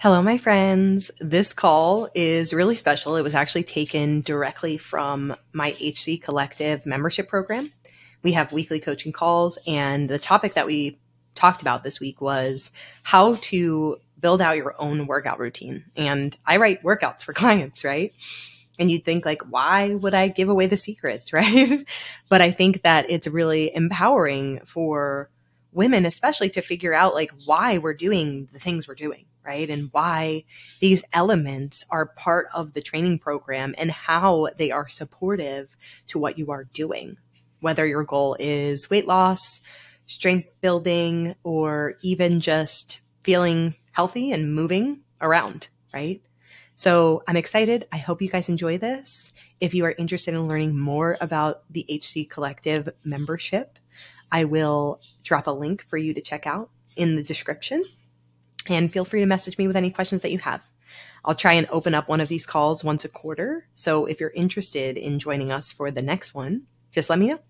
Hello, my friends. This call is really special. It was actually taken directly from my HC Collective membership program. We have weekly coaching calls, and the topic that we talked about this week was how to build out your own workout routine. And I write workouts for clients, right? And you'd think like, why would I give away the secrets, right? But I think that it's really empowering for women, especially to figure out like why we're doing the things we're doing, right? And why these elements are part of the training program and how they are supportive to what you are doing, whether your goal is weight loss, strength building, or even just feeling healthy and moving around, right? So I'm excited. I hope you guys enjoy this. If you are interested in learning more about the HC Collective membership, I will drop a link for you to check out in the description. And feel free to message me with any questions that you have. I'll try and open up one of these calls once a quarter. So if you're interested in joining us for the next one, just let me know.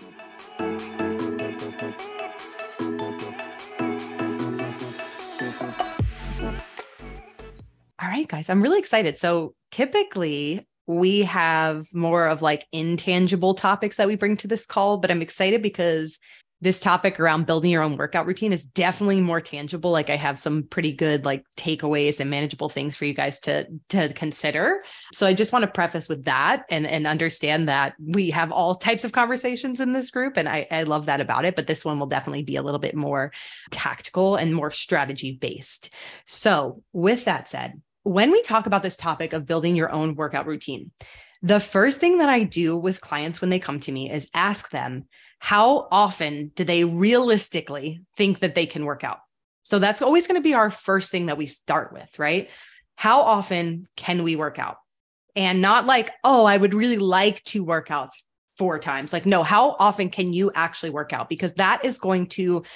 All right, guys, I'm really excited. So typically we have more of like intangible topics that we bring to this call, but I'm excited because this topic around building your own workout routine is definitely more tangible. Like I have some pretty good like takeaways and manageable things for you guys to consider. So I just want to preface with that and understand that we have all types of conversations in this group. And I love that about it. But this one will definitely be a little bit more tactical and more strategy based. So with that said, when we talk about this topic of building your own workout routine, the first thing that I do with clients when they come to me is ask them, how often do they realistically think that they can work out? So that's always going to be our first thing that we start with, right? How often can we work out? And not like, oh, I would really like to work out 4 times. Like, no, how often can you actually work out? Because that is going to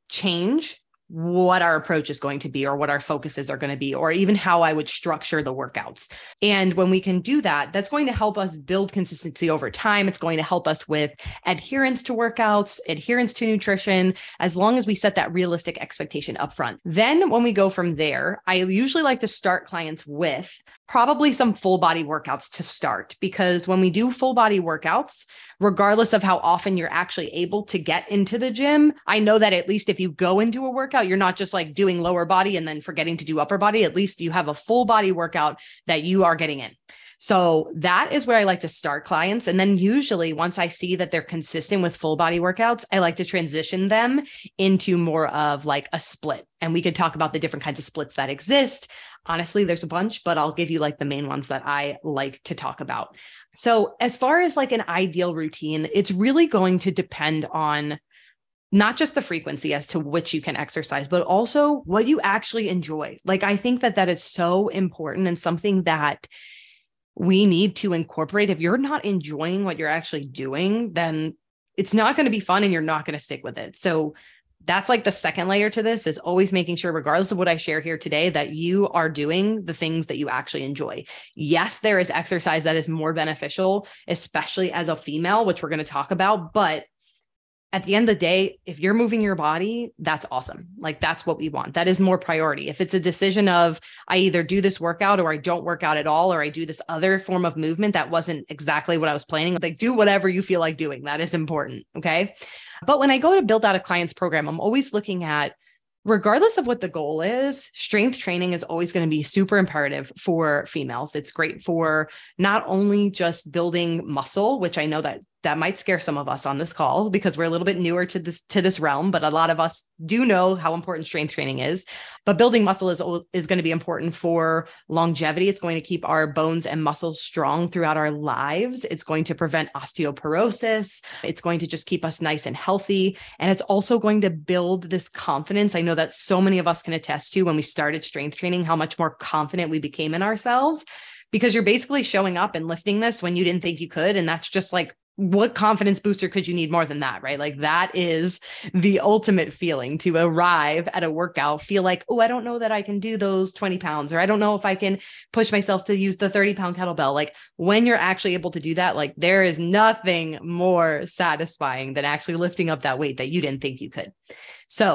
change what our approach is going to be or what our focuses are going to be, or even how I would structure the workouts. And when we can do that, that's going to help us build consistency over time. It's going to help us with adherence to workouts, adherence to nutrition, as long as we set that realistic expectation upfront. Then when we go from there, I usually like to start clients with probably some full body workouts to start, because when we do full body workouts, regardless of how often you're actually able to get into the gym, I know that at least if you go into a workout, you're not just like doing lower body and then forgetting to do upper body. At least you have a full body workout that you are getting in. So that is where I like to start clients. And then usually once I see that they're consistent with full body workouts, I like to transition them into more of like a split. And we could talk about the different kinds of splits that exist. Honestly, there's a bunch, but I'll give you like the main ones that I like to talk about. So as far as like an ideal routine, it's really going to depend on not just the frequency as to which you can exercise, but also what you actually enjoy. Like, I think that that is so important and something that we need to incorporate. If you're not enjoying what you're actually doing, then it's not going to be fun and you're not going to stick with it. So that's like the second layer to this, is always making sure, regardless of what I share here today, that you are doing the things that you actually enjoy. Yes, there is exercise that is more beneficial, especially as a female, which we're going to talk about, but at the end of the day, if you're moving your body, that's awesome. Like, that's what we want. That is more priority. If it's a decision of I either do this workout or I don't work out at all, or I do this other form of movement that wasn't exactly what I was planning, like, do whatever you feel like doing. That is important. Okay. But when I go to build out a client's program, I'm always looking at, regardless of what the goal is, strength training is always going to be super imperative for females. It's great for not only just building muscle, which I know that might scare some of us on this call because we're a little bit newer to this realm, but a lot of us do know how important strength training is. But building muscle is going to be important for longevity. It's going to keep our bones and muscles strong throughout our lives. It's going to prevent osteoporosis. It's going to just keep us nice and healthy. And it's also going to build this confidence. I know that so many of us can attest to when we started strength training, how much more confident we became in ourselves, because you're basically showing up and lifting this when you didn't think you could. And that's just like, what confidence booster could you need more than that, right? Like, that is the ultimate feeling, to arrive at a workout, feel like, oh, I don't know that I can do those 20 pounds, or I don't know if I can push myself to use the 30-pound kettlebell. Like, when you're actually able to do that, like, there is nothing more satisfying than actually lifting up that weight that you didn't think you could. So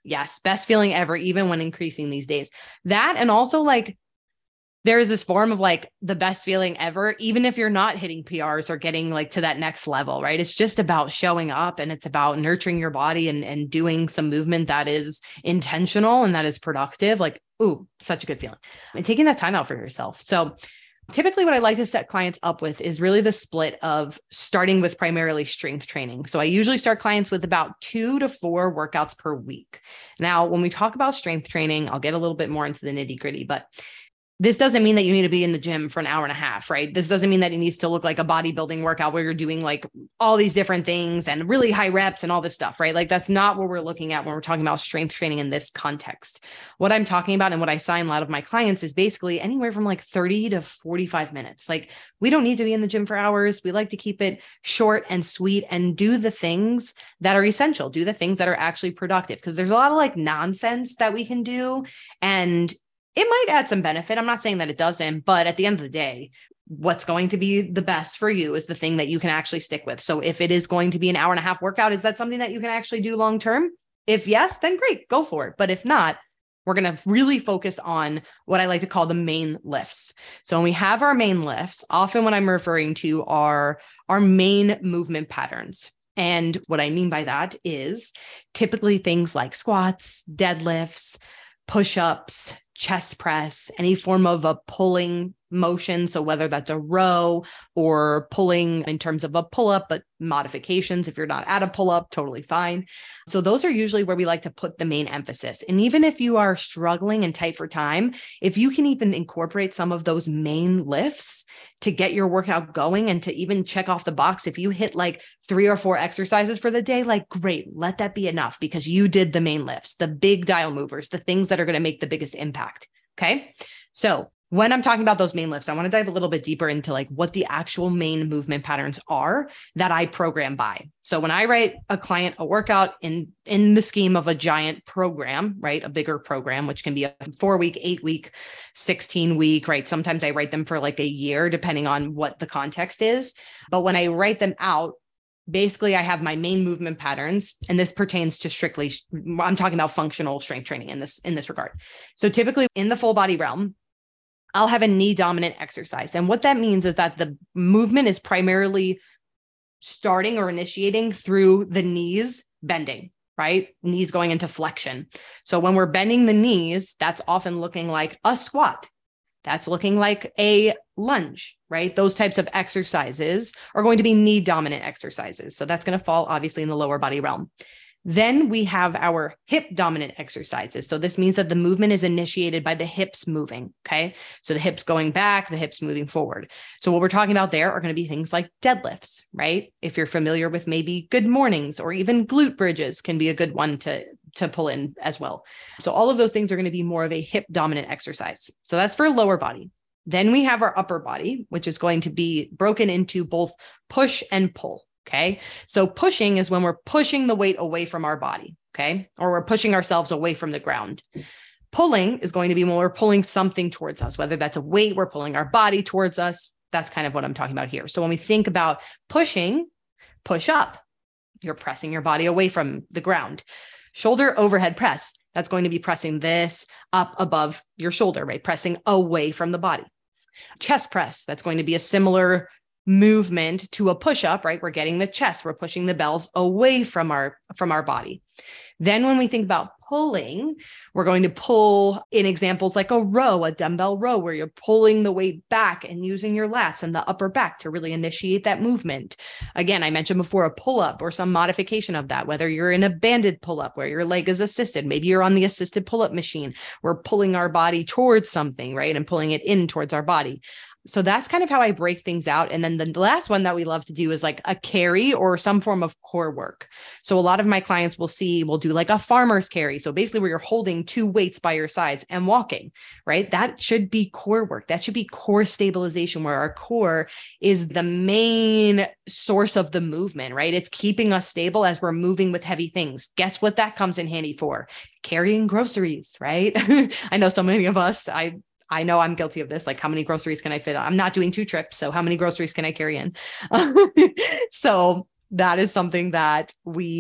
Yes. Best feeling ever, even when increasing these days. That, and also like, there is this form of like the best feeling ever, even if you're not hitting PRs or getting like to that next level, right? It's just about showing up, and it's about nurturing your body and doing some movement that is intentional and that is productive. Like, ooh, such a good feeling. And taking that time out for yourself. So typically what I like to set clients up with is really the split of starting with primarily strength training. So I usually start clients with about 2 to 4 workouts per week. Now, when we talk about strength training, I'll get a little bit more into the nitty gritty, but this doesn't mean that you need to be in the gym for an hour and a half, right? This doesn't mean that it needs to look like a bodybuilding workout where you're doing like all these different things and really high reps and all this stuff, right? Like that's not what we're looking at when we're talking about strength training in this context. What I'm talking about and what I sign a lot of my clients is basically anywhere from like 30 to 45 minutes. Like we don't need to be in the gym for hours. We like to keep it short and sweet and do the things that are essential, do the things that are actually productive. Because there's a lot of like nonsense that we can do, and it might add some benefit. I'm not saying that it doesn't, but at the end of the day, what's going to be the best for you is the thing that you can actually stick with. So if it is going to be an hour and a half workout, is that something that you can actually do long-term? If yes, then great, go for it. But if not, we're going to really focus on what I like to call the main lifts. So when we have our main lifts, often what I'm referring to are our main movement patterns. And what I mean by that is typically things like squats, deadlifts, push-ups, chest press, any form of a pulling motion. So whether that's a row or pulling in terms of a pull-up, but modifications, if you're not at a pull-up, totally fine. So those are usually where we like to put the main emphasis. And even if you are struggling and tight for time, if you can even incorporate some of those main lifts to get your workout going and to even check off the box, if you hit like 3 or 4 exercises for the day, like great, let that be enough because you did the main lifts, the big dial movers, the things that are going to make the biggest impact. Okay. So when I'm talking about those main lifts, I want to dive a little bit deeper into like what the actual main movement patterns are that I program by. So when I write a client a workout in the scheme of a giant program, right? A bigger program, which can be a 4-week, 8-week, 16-week, right? Sometimes I write them for like a year, depending on what the context is. But when I write them out, basically I have my main movement patterns, and this pertains to strictly, I'm talking about functional strength training in this regard. So typically in the full body realm, I'll have a knee dominant exercise. And what that means is that the movement is primarily starting or initiating through the knees bending, right? Knees going into flexion. So when we're bending the knees, that's often looking like a squat. That's looking like a lunge, right? Those types of exercises are going to be knee dominant exercises. So that's going to fall obviously in the lower body realm. Then we have our hip dominant exercises. So this means that the movement is initiated by the hips moving. Okay. So the hips going back, the hips moving forward. So what we're talking about there are going to be things like deadlifts, right? If you're familiar with maybe good mornings or even glute bridges can be a good one to pull in as well. So all of those things are going to be more of a hip dominant exercise. So that's for lower body. Then we have our upper body, which is going to be broken into both push and pull. Okay. So pushing is when we're pushing the weight away from our body. Okay. Or we're pushing ourselves away from the ground. Pulling is going to be when we're pulling something towards us, whether that's a weight, we're pulling our body towards us. That's kind of what I'm talking about here. So when we think about pushing, push up, you're pressing your body away from the ground. Shoulder overhead press, that's going to be pressing this up above your shoulder, right? Pressing away from the body. Chest press, that's going to be a similar movement to a push-up, right? We're getting the chest, we're pushing the bells away from our body. Then when we think about pulling, we're going to pull in examples like a row, a dumbbell row, where you're pulling the weight back and using your lats and the upper back to really initiate that movement. Again, I mentioned before a pull-up or some modification of that, whether you're in a banded pull-up where your leg is assisted, maybe you're on the assisted pull-up machine, we're pulling our body towards something, right? And pulling it in towards our body. So that's kind of how I break things out. And then the last one that we love to do is like a carry or some form of core work. So a lot of my clients will do like a farmer's carry. So basically where you're holding 2 weights by your sides and walking, right? That should be core work. That should be core stabilization, where our core is the main source of the movement, right? It's keeping us stable as we're moving with heavy things. Guess what that comes in handy for? Carrying groceries, right? I know so many of us, I know I'm guilty of this. Like, how many groceries can I fit? I'm not doing 2 trips. So how many groceries can I carry in? So that is something that we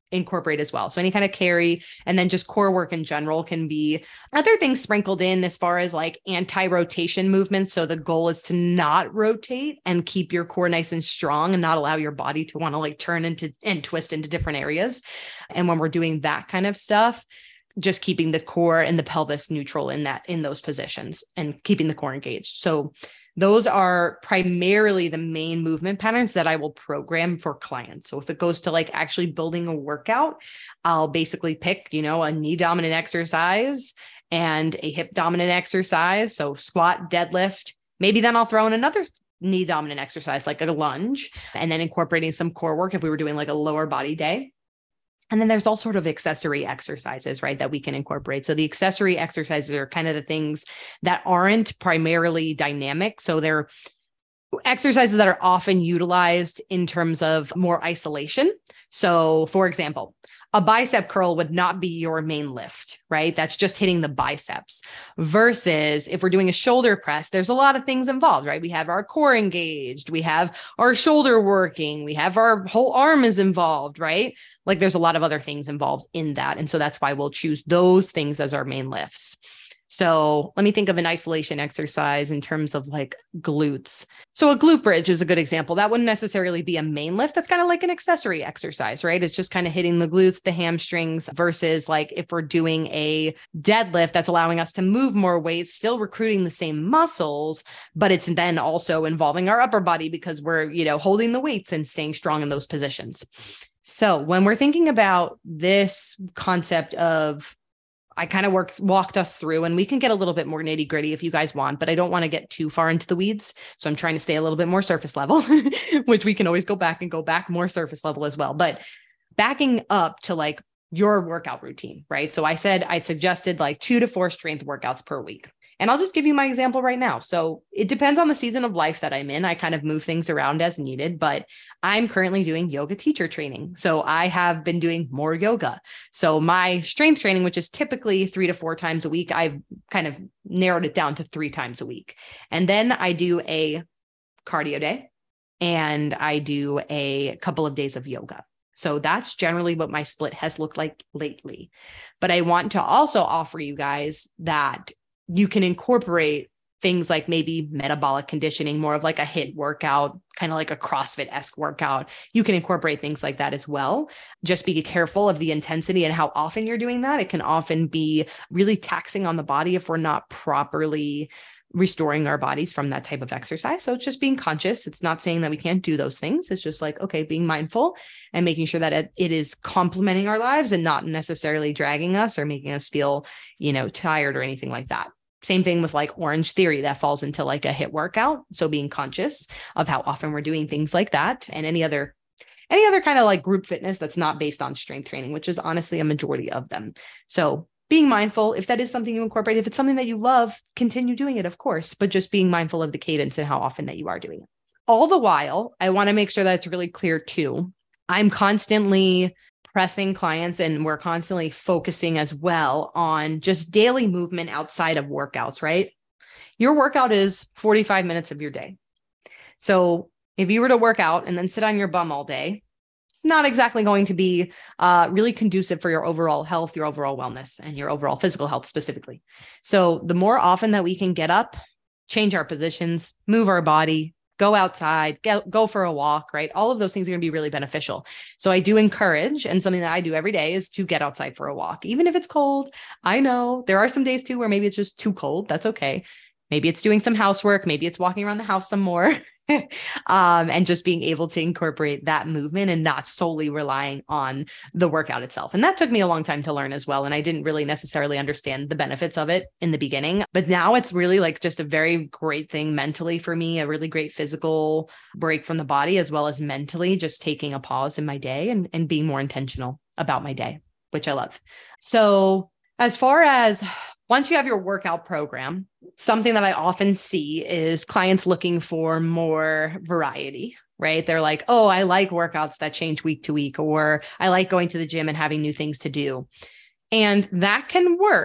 incorporate as well. So any kind of carry, and then just core work in general can be other things sprinkled in as far as like anti-rotation movements. So the goal is to not rotate and keep your core nice and strong and not allow your body to want to like turn into and twist into different areas. And when we're doing that kind of stuff, just keeping the core and the pelvis neutral in those positions and keeping the core engaged. So those are primarily the main movement patterns that I will program for clients. So if it goes to like actually building a workout, I'll basically pick, a knee dominant exercise and a hip dominant exercise. So squat, deadlift, maybe then I'll throw in another knee dominant exercise, like a lunge, and then incorporating some core work if we were doing like a lower body day. And then there's all sort of accessory exercises, right, that we can incorporate. So the accessory exercises are kind of the things that aren't primarily dynamic. So they're exercises that are often utilized in terms of more isolation. So for example, a bicep curl would not be your main lift, right? That's just hitting the biceps. Versus if we're doing a shoulder press, there's a lot of things involved, right? We have our core engaged, we have our shoulder working, we have our whole arm is involved, right? Like there's a lot of other things involved in that. And so that's why we'll choose those things as our main lifts. So let me think of an isolation exercise in terms of like glutes. So a glute bridge is a good example. That wouldn't necessarily be a main lift. That's kind of like an accessory exercise, right? It's just kind of hitting the glutes, the hamstrings, versus like if we're doing a deadlift, that's allowing us to move more weight, still recruiting the same muscles, but it's then also involving our upper body because we're, holding the weights and staying strong in those positions. So when we're thinking about this concept of I kind of walked us through, and we can get a little bit more nitty gritty if you guys want, but I don't want to get too far into the weeds. So I'm trying to stay a little bit more surface level, which we can always go back more surface level as well. But backing up to like your workout routine, right? So I suggested like 2 to 4 strength workouts per week. And I'll just give you my example right now. So it depends on the season of life that I'm in. I kind of move things around as needed, but I'm currently doing yoga teacher training. So I have been doing more yoga. So my strength training, which is typically 3 to 4 times a week, I've kind of narrowed it down to 3 times a week. And then I do a cardio day and I do a couple of days of yoga. So that's generally what my split has looked like lately. But I want to also offer you guys that you can incorporate things like maybe metabolic conditioning, more of like a HIIT workout, kind of like a CrossFit-esque workout. You can incorporate things like that as well. Just be careful of the intensity and how often you're doing that. It can often be really taxing on the body if we're not properly restoring our bodies from that type of exercise. So it's just being conscious. It's not saying that we can't do those things. It's just like, okay, being mindful and making sure that it is complementing our lives and not necessarily dragging us or making us feel, tired or anything like that. Same thing with like Orange Theory, that falls into like a HIIT workout. So being conscious of how often we're doing things like that, and any other kind of like group fitness that's not based on strength training, which is honestly a majority of them. So being mindful, if that is something you incorporate, if it's something that you love, continue doing it, of course, but just being mindful of the cadence and how often that you are doing it. All the while, I want to make sure that it's really clear too. I'm constantly pressing clients and we're constantly focusing as well on just daily movement outside of workouts, right? Your workout is 45 minutes of your day. So if you were to work out and then sit on your bum all day, it's not exactly going to be really conducive for your overall health, your overall wellness, and your overall physical health specifically. So the more often that we can get up, change our positions, move our body, go outside, go for a walk, right? All of those things are going to be really beneficial. So I do encourage, and something that I do every day is to get outside for a walk, even if it's cold. I know there are some days too where maybe it's just too cold. That's okay. Maybe it's doing some housework. Maybe it's walking around the house some more. And just being able to incorporate that movement and not solely relying on the workout itself. And that took me a long time to learn as well. And I didn't really necessarily understand the benefits of it in the beginning, but now it's really like just a very great thing mentally for me, a really great physical break from the body, as well as mentally just taking a pause in my day and being more intentional about my day, which I love. So as far as once you have your workout program, something that I often see is clients looking for more variety, right? They're like, oh, I like workouts that change week to week, or I like going to the gym and having new things to do. And that can work.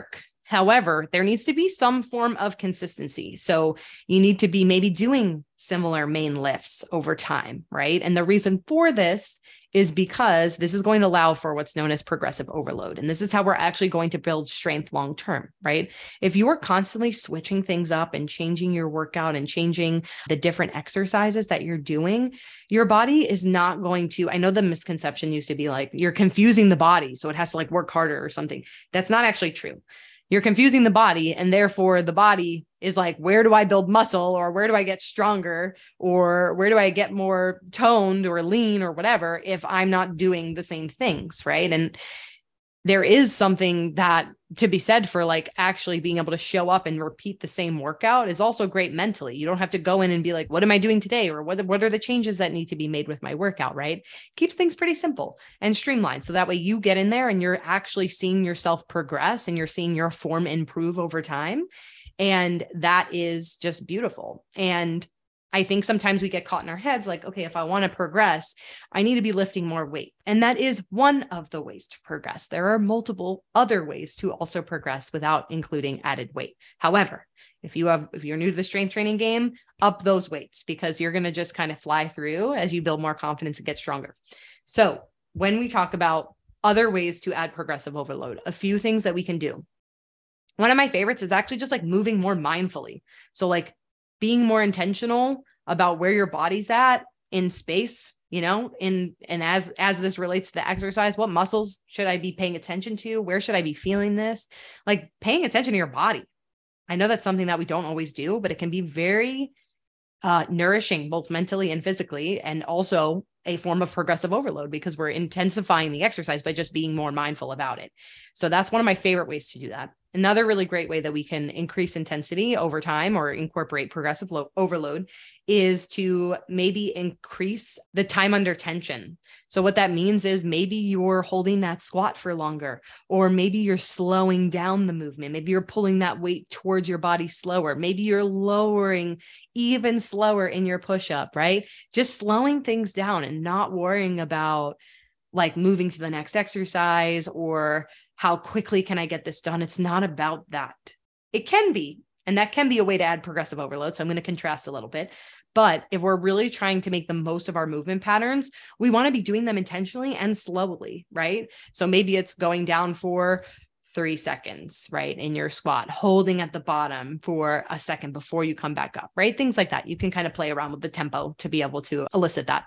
However, there needs to be some form of consistency. So you need to be maybe doing similar main lifts over time, right? And the reason for this is because this is going to allow for what's known as progressive overload. And this is how we're actually going to build strength long-term, right? If you are constantly switching things up and changing your workout and changing the different exercises that you're doing, your body is not going to, I know the misconception used to be like, you're confusing the body, so it has to like work harder or something. That's not actually true. You're confusing the body, and therefore the body is like, where do I build muscle, or where do I get stronger, or where do I get more toned or lean or whatever if I'm not doing the same things, right? And there is something that to be said for like actually being able to show up and repeat the same workout is also great mentally. You don't have to go in and be like, what am I doing today? Or what are the changes that need to be made with my workout, right? Keeps things pretty simple and streamlined. So that way you get in there and you're actually seeing yourself progress and you're seeing your form improve over time. And that is just beautiful. And I think sometimes we get caught in our heads like, okay, if I want to progress, I need to be lifting more weight. And that is one of the ways to progress. There are multiple other ways to also progress without including added weight. However, if you're new to the strength training game, up those weights, because you're going to just kind of fly through as you build more confidence and get stronger. So when we talk about other ways to add progressive overload, a few things that we can do. One of my favorites is actually just like moving more mindfully. So like being more intentional about where your body's at in space, and as this relates to the exercise, what muscles should I be paying attention to? Where should I be feeling this? Like paying attention to your body. I know that's something that we don't always do, but it can be very nourishing, both mentally and physically, and also a form of progressive overload because we're intensifying the exercise by just being more mindful about it. So that's one of my favorite ways to do that. Another really great way that we can increase intensity over time or incorporate progressive overload is to maybe increase the time under tension. So what that means is maybe you're holding that squat for longer, or maybe you're slowing down the movement. Maybe you're pulling that weight towards your body slower. Maybe you're lowering even slower in your push-up, right? Just slowing things down and not worrying about like moving to the next exercise or how quickly can I get this done? It's not about that. It can be, and that can be a way to add progressive overload. So I'm going to contrast a little bit. But if we're really trying to make the most of our movement patterns, we want to be doing them intentionally and slowly, right? So maybe it's going down for 3 seconds, right? In your squat, holding at the bottom for a second before you come back up, right? Things like that. You can kind of play around with the tempo to be able to elicit that.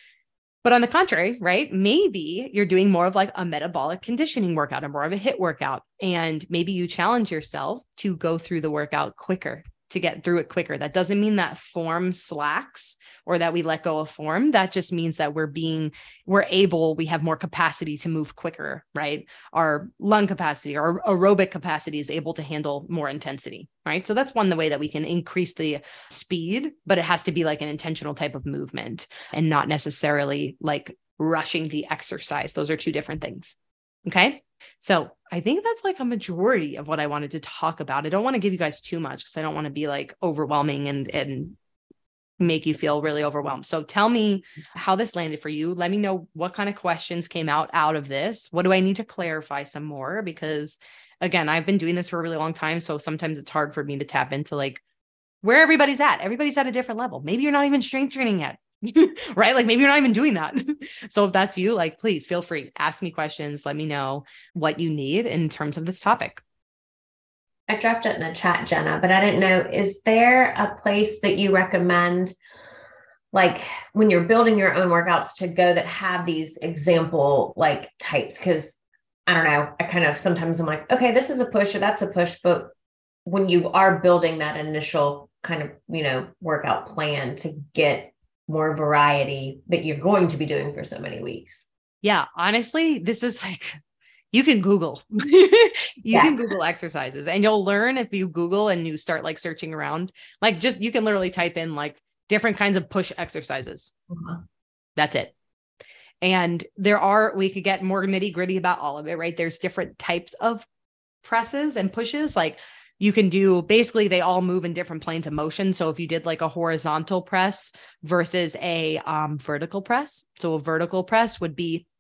But on the contrary, right? Maybe you're doing more of like a metabolic conditioning workout or more of a HIIT workout. And maybe you challenge yourself to go through the workout quicker, to get through it quicker. That doesn't mean that form slacks or that we let go of form. That just means that we have more capacity to move quicker, right? Our lung capacity, our aerobic capacity is able to handle more intensity, right? So that's one way that we can increase the speed, but it has to be like an intentional type of movement and not necessarily like rushing the exercise. Those are two different things. Okay. So I think that's like a majority of what I wanted to talk about. I don't want to give you guys too much because I don't want to be like overwhelming and make you feel really overwhelmed. So tell me how this landed for you. Let me know what kind of questions came out of this. What do I need to clarify some more? Because again, I've been doing this for a really long time. So sometimes it's hard for me to tap into like where everybody's at. Everybody's at a different level. Maybe you're not even strength training yet. Right? Like maybe you're not even doing that. So if that's you, like, please feel free, ask me questions. Let me know what you need in terms of this topic. I dropped it in the chat, Jenna, but I didn't know, is there a place that you recommend, like when you're building your own workouts to go that have these example like types? Cause I don't know, I kind of, sometimes I'm like, okay, this is a push or that's a push. But when you are building that initial kind of, workout plan to get more variety that you're going to be doing for so many weeks. Yeah. Honestly, this is like, you can Google, you can Google exercises and you'll learn if you Google and you start like searching around, like you can literally type in like different kinds of push exercises. Uh-huh. That's it. And we could get more nitty gritty about all of it, right? There's different types of presses and pushes. Like you can do, basically they all move in different planes of motion. So if you did like a horizontal press versus a vertical press, so a vertical press would be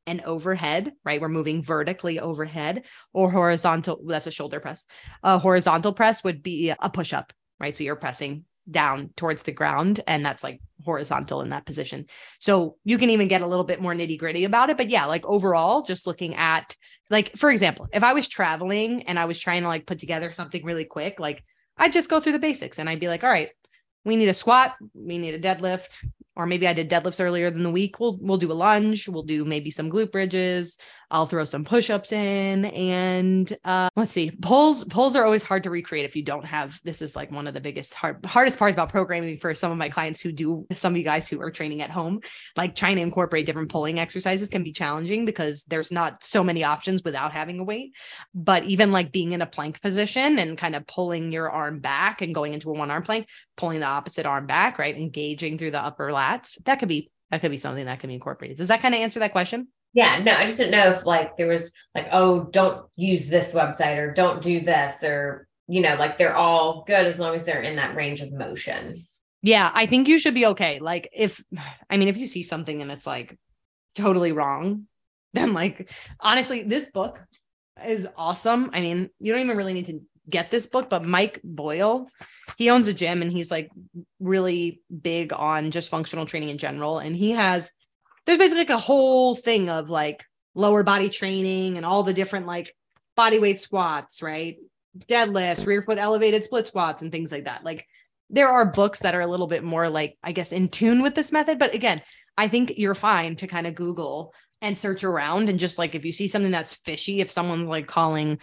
and overhead, right? We're moving vertically overhead, or horizontal. That's a shoulder press. A horizontal press would be a push-up, right? So you're pressing down towards the ground, and that's like horizontal in that position. So you can even get a little bit more nitty gritty about it. But yeah, like overall, just looking at, like, for example, if I was traveling and I was trying to like put together something really quick, like I'd just go through the basics and I'd be like, all right, we need a squat, we need a deadlift, or maybe I did deadlifts earlier in the week. We'll do a lunge. We'll do maybe some glute bridges. I'll throw some push-ups in, and let's see. Pulls are always hard to recreate if you don't have. This is like one of the hardest parts about programming for some of my clients who do. Some of you guys who are training at home, like trying to incorporate different pulling exercises can be challenging because there's not so many options without having a weight. But even like being in a plank position and kind of pulling your arm back and going into a one-arm plank, pulling the opposite arm back, right, engaging through the upper lats, that could be something that can be incorporated. Does that kind of answer that question? Yeah, no, I just didn't know if like there was like, oh, don't use this website or don't do this, or, like they're all good as long as they're in that range of motion. Yeah, I think you should be okay. Like if you see something and it's like totally wrong, then like, honestly, this book is awesome. I mean, you don't even really need to get this book, but Mike Boyle, he owns a gym and he's like really big on just functional training in general. And there's basically like a whole thing of like lower body training and all the different like body weight squats, right? Deadlifts, rear foot elevated split squats and things like that. Like there are books that are a little bit more like, I guess, in tune with this method. But again, I think you're fine to kind of Google and search around, and just like, if you see something that's fishy, if someone's like calling,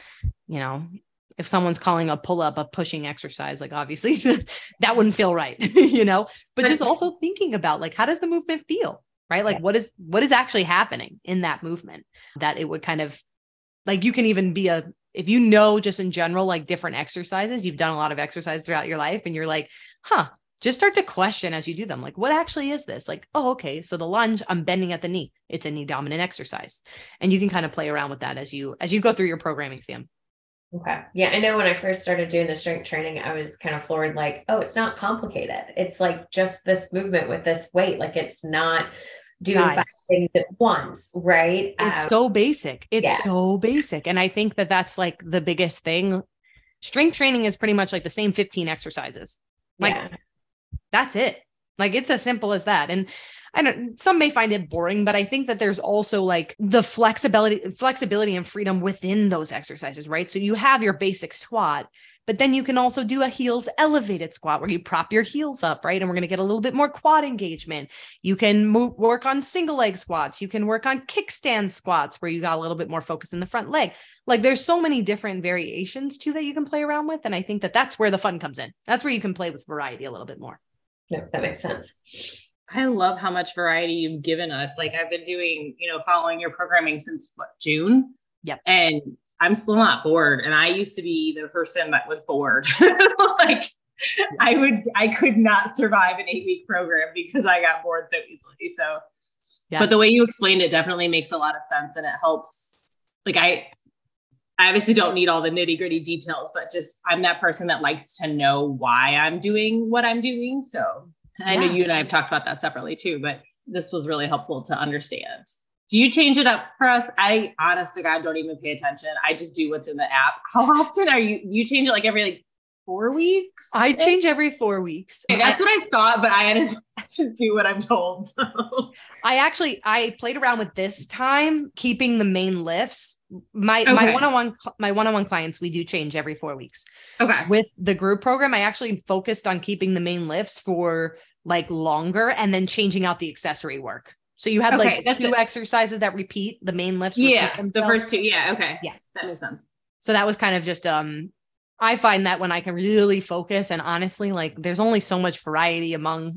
if someone's calling a pull-up a pushing exercise, like obviously that wouldn't feel right, but just also thinking about like, how does the movement feel? Right? Like what is actually happening in that movement, that it would kind of like, you can even be if just in general, like different exercises, you've done a lot of exercise throughout your life and you're like, just start to question as you do them. Like, what actually is this? Like, oh, okay. So the lunge, I'm bending at the knee. It's a knee dominant exercise. And you can kind of play around with that as you go through your programming, Sam. Okay. Yeah. I know when I first started doing the strength training, I was kind of floored, like, oh, it's not complicated. It's like just this movement with this weight. Like it's not doing 5 things at once, right? It's so basic. So basic. And I think that that's like the biggest thing. Strength training is pretty much like the same 15 exercises. Like that's it. Like it's as simple as that. And some may find it boring, but I think that there's also like the flexibility and freedom within those exercises, right? So you have your basic squat, but then you can also do a heels elevated squat where you prop your heels up, right? And we're going to get a little bit more quad engagement. You can work on single leg squats. You can work on kickstand squats where you got a little bit more focus in the front leg. Like there's so many different variations too that you can play around with. And I think that that's where the fun comes in. That's where you can play with variety a little bit more. Yeah, that makes sense. I love how much variety you've given us. Like I've been doing, following your programming since June. Yep. And I'm still not bored. And I used to be the person that was bored. Like I could not survive an 8-week program because I got bored so easily. So, But the way you explained it definitely makes a lot of sense. And it helps. Like I obviously don't need all the nitty gritty details, but just, I'm that person that likes to know why I'm doing what I'm doing. So I know you and I have talked about that separately too, but this was really helpful to understand. Do you change it up for us? I honest to God don't even pay attention. I just do what's in the app. How often you change it? Like every 4 weeks? I change every 4 weeks. Okay, that's what I thought, but I just do what I'm told. So I played around with this time, keeping the main lifts. My one-on-one clients, we do change every 4 weeks. Okay. With the group program, I actually focused on keeping the main lifts for like longer and then changing out the accessory work. So you have like 2 exercises that repeat the main lifts. Yeah. The first 2. Yeah. Okay. Yeah. That makes sense. So that was kind of just, I find that when I can really focus, and honestly, like there's only so much variety among,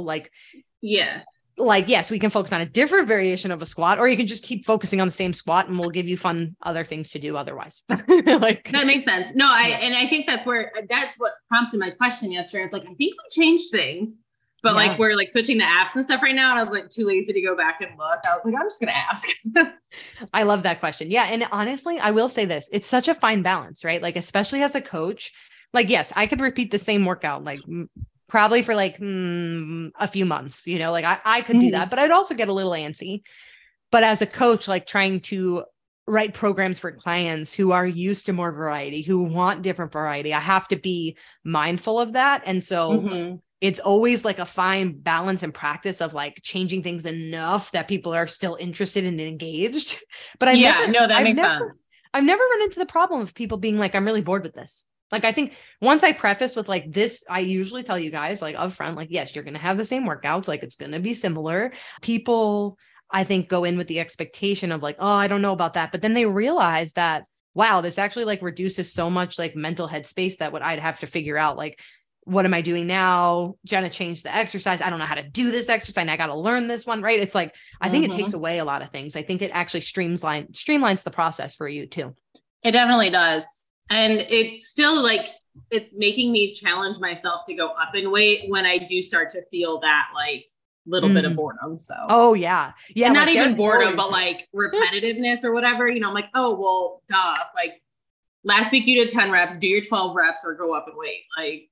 yes, we can focus on a different variation of a squat, or you can just keep focusing on the same squat and we'll give you fun other things to do otherwise. Like that makes sense. No, I think that's what prompted my question yesterday. It's like, I think we changed things, but like we're like switching the apps and stuff right now. And I was like too lazy to go back and look. I was like, I'm just going to ask. I love that question. Yeah. And honestly, I will say this, it's such a fine balance, right? Like, especially as a coach, like, yes, I could repeat the same workout, like probably for like a few months, like I could do that, but I'd also get a little antsy. But as a coach, like trying to write programs for clients who are used to more variety, who want different variety, I have to be mindful of that. And so it's always like a fine balance and practice of like changing things enough that people are still interested and engaged. But that makes sense. I've never run into the problem of people being like, I'm really bored with this. Like, I think once I preface with like this, I usually tell you guys like upfront, like, yes, you're going to have the same workouts. Like, it's going to be similar. People, I think, go in with the expectation of like, oh, I don't know about that. But then they realize that, wow, this actually like reduces so much like mental headspace that what I'd have to figure out, like, what am I doing now? Jenna changed the exercise. I don't know how to do this exercise. And I got to learn this one, right? It's like, I think it takes away a lot of things. I think it actually streamlines the process for you too. It definitely does. And it's still like, it's making me challenge myself to go up in weight when I do start to feel that like little bit of boredom. So, oh yeah. Yeah. And not even boredom, but like repetitiveness or whatever, you know, I'm like, oh, well, duh. Like last week you did 10 reps, do your 12 reps or go up in weight. Like,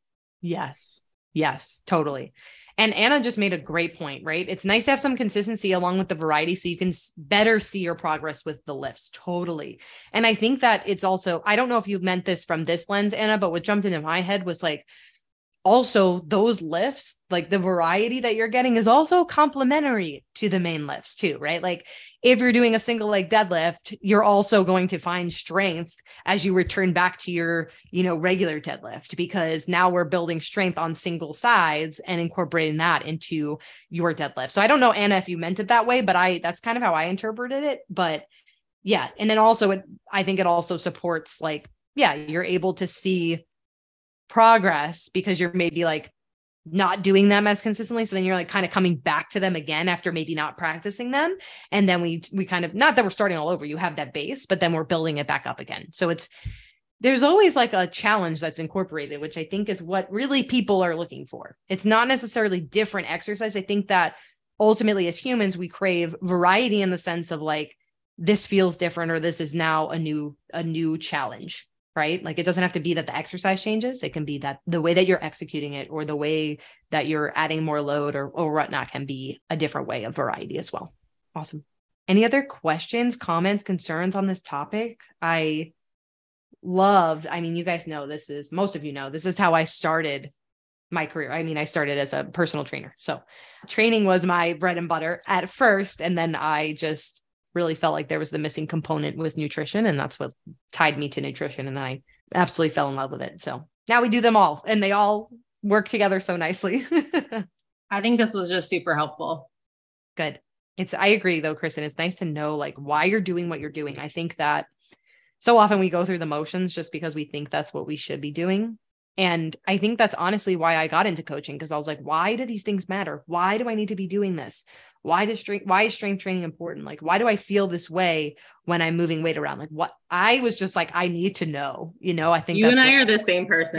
yes, totally. And Anna just made a great point, right? It's nice to have some consistency along with the variety so you can better see your progress with the lifts. Totally. And I think that it's also, I don't know if you meant this from this lens, Anna, but what jumped into my head was like, also those lifts, like the variety that you're getting is also complementary to the main lifts too, right? Like if you're doing a single leg deadlift, you're also going to find strength as you return back to your, regular deadlift, because now we're building strength on single sides and incorporating that into your deadlift. So I don't know, Anna, if you meant it that way, but that's kind of how I interpreted it. But yeah. And then also I think it also supports like, yeah, you're able to see progress because you're maybe like not doing them as consistently. So then you're like kind of coming back to them again after maybe not practicing them. And then we kind of, not that we're starting all over, you have that base, but then we're building it back up again. So there's always like a challenge that's incorporated, which I think is what really people are looking for. It's not necessarily different exercise. I think that ultimately as humans, we crave variety in the sense of like, this feels different, or this is now a new challenge. Right? Like it doesn't have to be that the exercise changes. It can be that the way that you're executing it or the way that you're adding more load or whatnot can be a different way of variety as well. Awesome. Any other questions, comments, concerns on this topic? You guys know most of you know, this is how I started my career. I mean, I started as a personal trainer. So training was my bread and butter at first. And then I just really felt like there was the missing component with nutrition. And that's what tied me to nutrition. And I absolutely fell in love with it. So now we do them all and they all work together so nicely. I think this was just super helpful. Good. I agree though, Kristen, it's nice to know like why you're doing what you're doing. I think that so often we go through the motions just because we think that's what we should be doing. And I think that's honestly why I got into coaching, because I was like, why do these things matter? Why do I need to be doing this? Why is strength training important? Like, why do I feel this way when I'm moving weight around? Like what I was just like, I need to know, I think you and I are the same person.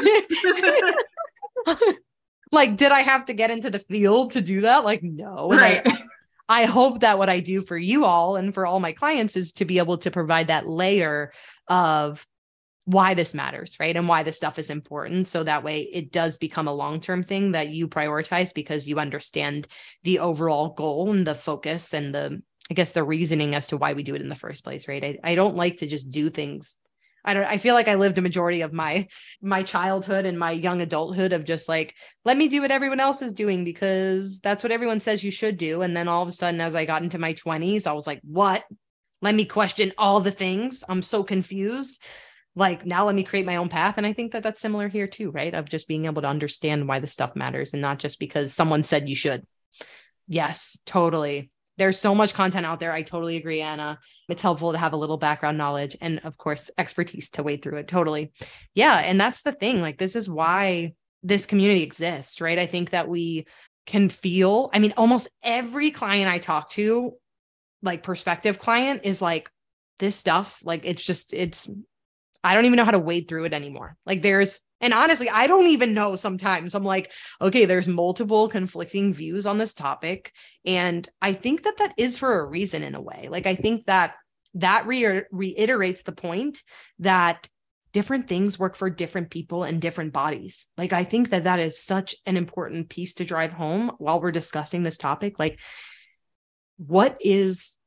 Like, did I have to get into the field to do that? Like, no. Right. I hope that what I do for you all and for all my clients is to be able to provide that layer of why this matters, right? And why this stuff is important. So that way it does become a long-term thing that you prioritize because you understand the overall goal and the focus and the reasoning as to why we do it in the first place, right? I don't like to just do things. I feel like I lived a majority of my childhood and my young adulthood of just like, let me do what everyone else is doing because that's what everyone says you should do. And then all of a sudden, as I got into my 20s, I was like, what? Let me question all the things. I'm so confused. Like now let me create my own path. And I think that that's similar here too, right? Of just being able to understand why the stuff matters and not just because someone said you should. Yes, totally. There's so much content out there. I totally agree, Anna. It's helpful to have a little background knowledge and of course, expertise to wade through it. Totally. Yeah. And that's the thing. Like, this is why this community exists, right? I think that we can feel, almost every client I talk to, like prospective client is like this stuff. Like, I don't even know how to wade through it anymore. Like and honestly, I don't even know sometimes. I'm like, okay, there's multiple conflicting views on this topic. And I think that is for a reason in a way. Like, I think that reiterates the point that different things work for different people and different bodies. Like, I think that is such an important piece to drive home while we're discussing this topic. Like, what is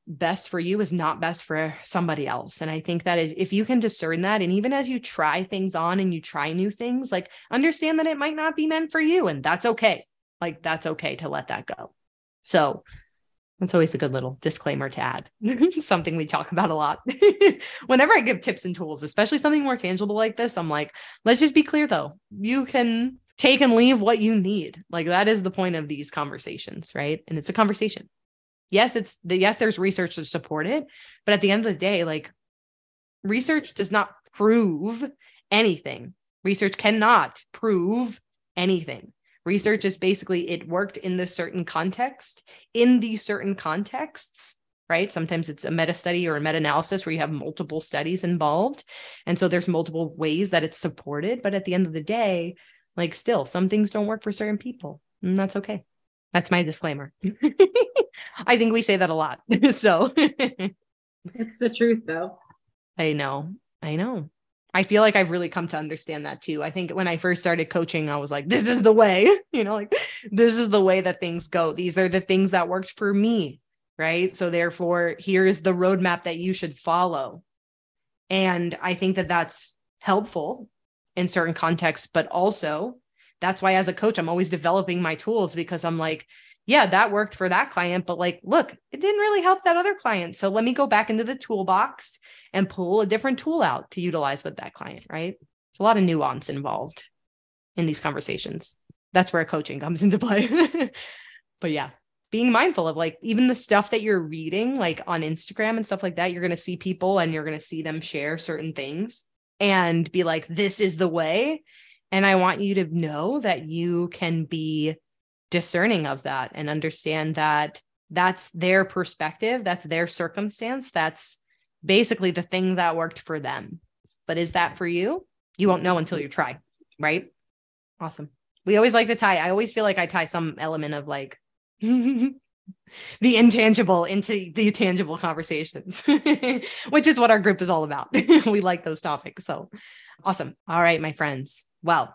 best for you is not best for somebody else. And I think that is, if you can discern that, and even as you try things on and you try new things, like understand that it might not be meant for you, and that's okay. Like that's okay to let that go. So that's always a good little disclaimer to add. Something we talk about a lot. Whenever I give tips and tools, especially something more tangible like this, I'm like, let's just be clear though. You can take and leave what you need. Like that is the point of these conversations, right? And it's a conversation. Yes, there's research to support it, but at the end of the day, like research does not prove anything. Research cannot prove anything. Research is basically, it worked in this certain context, in these certain contexts, right? Sometimes it's a meta study or a meta-analysis where you have multiple studies involved. And so there's multiple ways that it's supported. But at the end of the day, like still, some things don't work for certain people. And that's okay. That's my disclaimer. I think we say that a lot. So it's the truth though. I know. I feel like I've really come to understand that too. I think when I first started coaching, I was like, this is the way, like this is the way that things go. These are the things that worked for me. Right. So therefore, here is the roadmap that you should follow. And I think that that's helpful in certain contexts, but also that's why as a coach, I'm always developing my tools, because I'm like, yeah, that worked for that client, but like, look, it didn't really help that other client. So let me go back into the toolbox and pull a different tool out to utilize with that client, right? There's a lot of nuance involved in these conversations. That's where coaching comes into play. But yeah, being mindful of like, even the stuff that you're reading, like on Instagram and stuff like that, you're going to see people and you're going to see them share certain things and be like, this is the way. And I want you to know that you can be discerning of that and understand that that's their perspective. That's their circumstance. That's basically the thing that worked for them. But is that for you? You won't know until you try. Right? Awesome. We always like to tie. I always feel like I tie some element of like the intangible into the tangible conversations, which is what our group is all about. We like those topics. So awesome. All right, my friends. Well,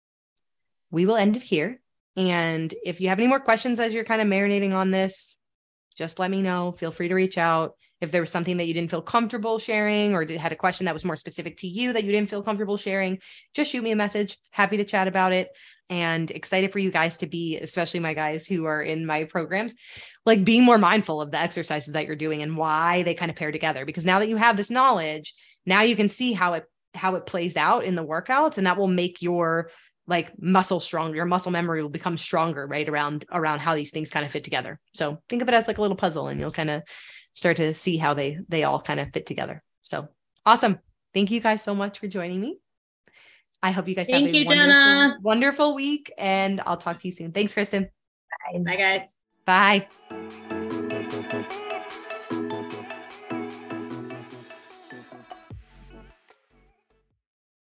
we will end it here. And if you have any more questions as you're kind of marinating on this, just let me know. Feel free to reach out. If there was something that you didn't feel comfortable sharing, or had a question that was more specific to you that you didn't feel comfortable sharing, just shoot me a message. Happy to chat about it. And excited for you guys to be, especially my guys who are in my programs, like being more mindful of the exercises that you're doing and why they kind of pair together. Because now that you have this knowledge, now you can see how it plays out in the workouts, and that will make your like muscle stronger. Your muscle memory will become stronger, right? Around how these things kind of fit together. So think of it as like a little puzzle, and you'll kind of start to see how they all kind of fit together. So awesome. Thank you guys so much for joining me. I hope you guys have a wonderful week, and I'll talk to you soon. Thanks, Kristen. Bye guys. Bye.